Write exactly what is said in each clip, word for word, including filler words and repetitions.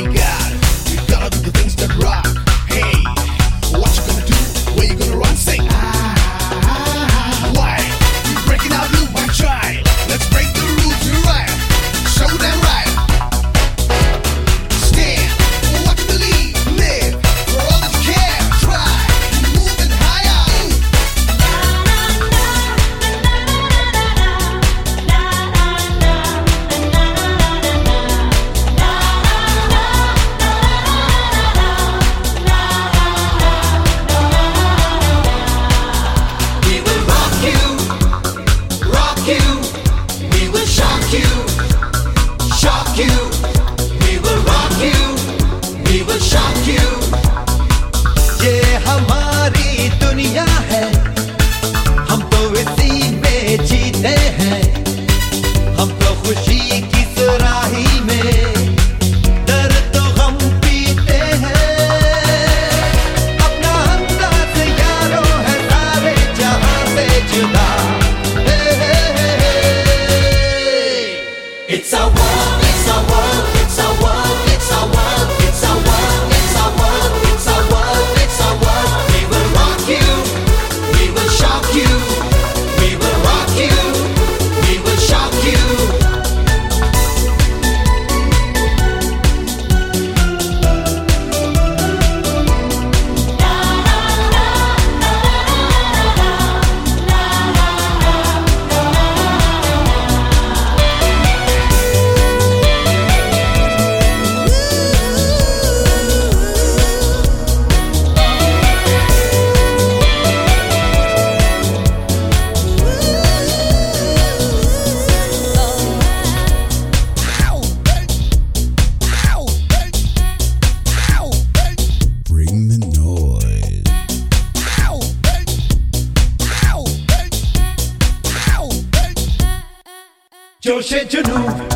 जोशे जुनू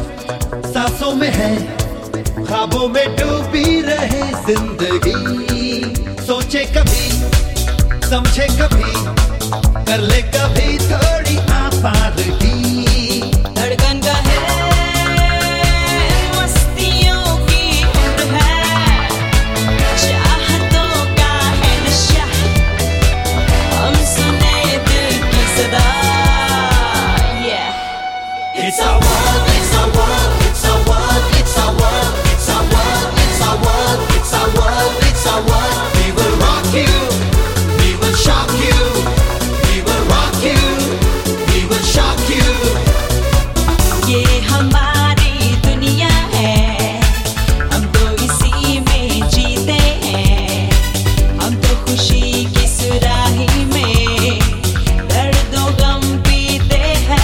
सांसों में है, ख्वाबों में डूबी रहे जिंदगी। सोचे कभी, समझे कभी, कर ले कभी थोड़ी आपादगी। धड़कन का है मस्तियों की उम्र है, चाहतों का है नशा, हम सुने दिल की सदा। It's our world, it's our world, it's our world, it's our world, it's our world, it's our world, it's our world, it's our world. We will rock you, we will shock you, we will rock you, we will shock you. ये हमारी दुनिया है, हम तो इसी में जीते हैं, हम तो खुशी की सुराही में दर्दों गम पीते हैं।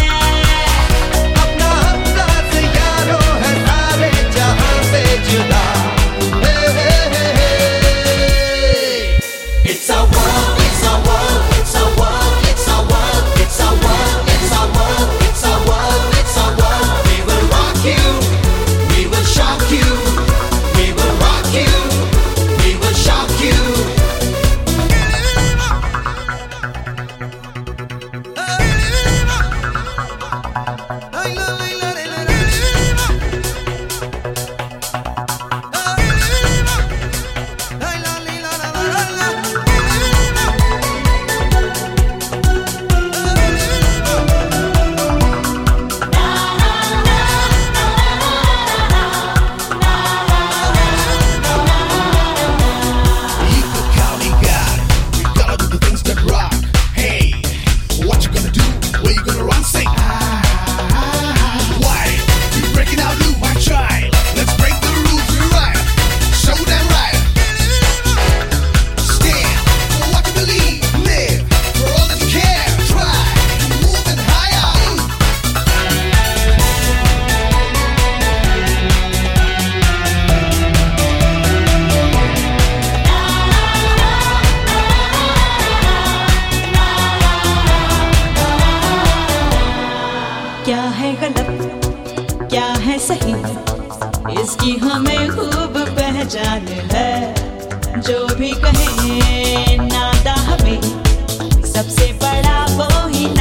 क्या है गलत क्या है सही, इसकी हमें खूब पहचान है। जो भी कहे नाता हमें, सबसे बड़ा वो ही